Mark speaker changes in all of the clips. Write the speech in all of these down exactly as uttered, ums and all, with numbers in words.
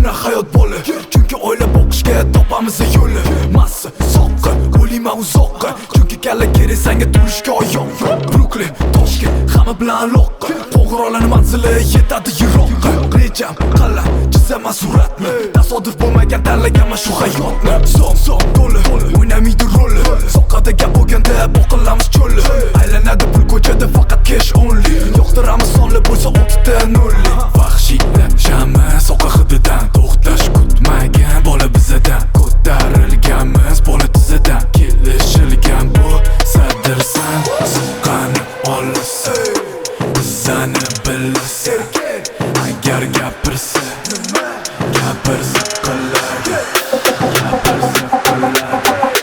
Speaker 1: buni hayot bo'li. Chunki o'ylab o'qishga topamiz yo'lni. Massa, soqqa, o'liyman uzoqqa. Chunki kalla kerak senga turishga oyoq. Brooklyn, Toshkent, hamma bilan loqqa. Qo'ng'iroqlarning manzili yetadi yiroqqa. Rejam, qal'a, chizaman suratni. Tasodif bo'lmagan tanlaganman shu hayotni. So'm, so'm, to'li, o'ynamaydi rolni. Soqqada gap bo'lganda boqilamiz cho'lli. Aylanadi pul ko'chada faqat cash only. Yo'qtiramiz sonli bo'lsa o'ttita nolli. Vahshiylar shami soqa hididan to'xtash kutmagan bola bizadan. Ko'tarilganmiz bola tizidan. Kelishilgan bu sadirsan soqqani olsa bizani bilsa. Agar gapirsa gapirsa qiladi. Gapirsa qiladi.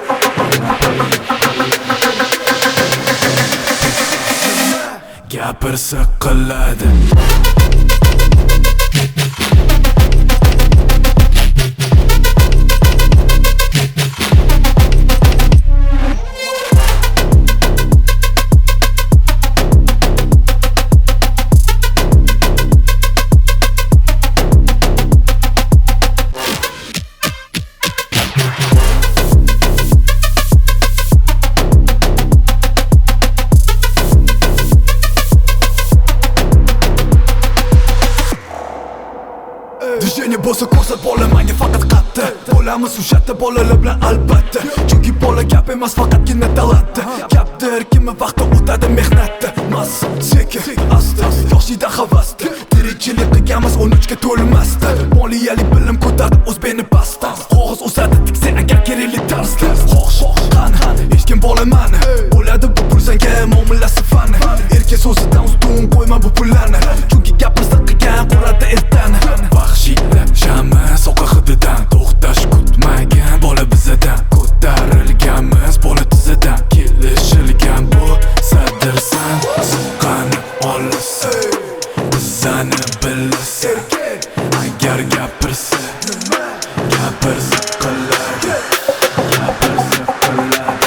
Speaker 1: Gapirsa qiladi. Dijeni bo'lsa ko'rsat bola menga faqat qatta. Bo'lamiz ushatda bolalar bilan albatta. Chunki bola gap emas faqatgina talantda. Gapdir kimni vaqti o'tadi mehnatda. Massa, sekin, asta, yoshlikda havasda. Tirikchilik qilganmiz o'n uchga to'lmasda. Moliyali bilim ko'tardi o'zbekni pastdan. Qog'oz o'sadi tiksa agar kerakli tarzda. Xo'sh, qani, hech kim bo'laman. Bo'ladi bu pul senga muomalasi fani. Erkak so'zidan ustun qo'yma bu pullarni. Chunki gapimizni qilgan quradi ertani. Vahshiylar shami soqa hididan to'xtash kutmagan bola bizadan. Ko'tarilganmiz bola tizidan. Kelishilgan bu sadirsan soqqani olsa bizani bilsa. Agar gapirsa gapirsa qiladi. Gapirsa qiladi.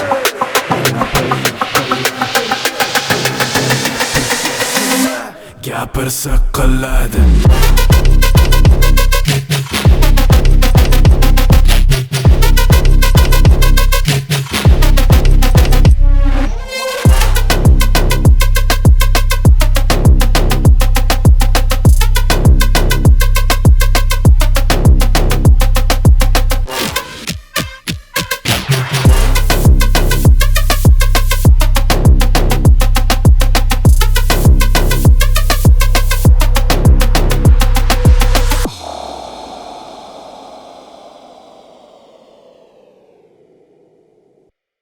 Speaker 1: Gapirsa qiladi.